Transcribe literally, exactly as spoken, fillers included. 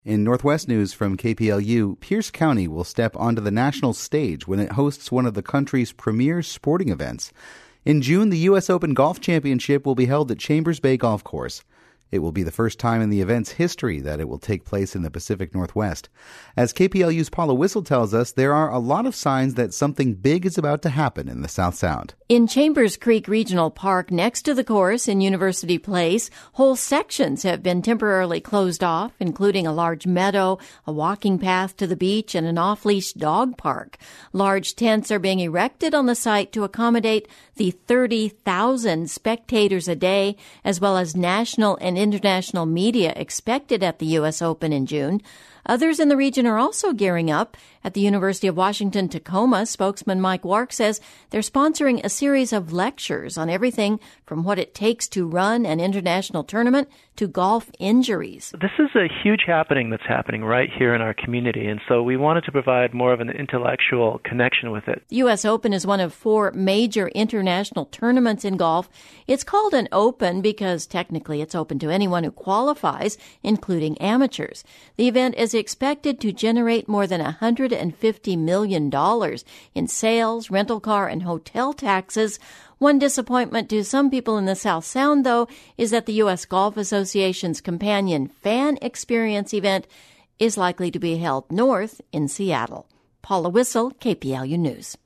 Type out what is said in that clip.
In Northwest News from K P L U, Pierce County will step onto the national stage when it hosts one of the country's premier sporting events. In June, the U S Open Golf Championship will be held at Chambers Bay Golf Course. It will be the first time in the event's history that it will take place in the Pacific Northwest. As K P L U's Paula Whistle tells us, there are a lot of signs that something big is about to happen in the South Sound. In Chambers Creek Regional Park, next to the course in University Place, whole sections have been temporarily closed off, including a large meadow, a walking path to the beach, and an off-leash dog park. Large tents are being erected on the site to accommodate the thirty thousand spectators a day, as well as national and international media expected at the U S Open in June. Others in the region are also gearing up. At the University of Washington Tacoma, spokesman Mike Wark says they're sponsoring a series of lectures on everything from what it takes to run an international tournament to golf injuries. This is a huge happening that's happening right here in our community, and so we wanted to provide more of an intellectual connection with it. The U S Open is one of four major international tournaments in golf. It's called an Open because technically it's open to anyone who qualifies, including amateurs. The event is expected to generate more than one hundred fifty million dollars in sales, rental car, and hotel taxes. One disappointment to some people in the South Sound, though, is that the U S Golf Association's companion fan experience event is likely to be held north in Seattle. Paula Whistle, K P L U News.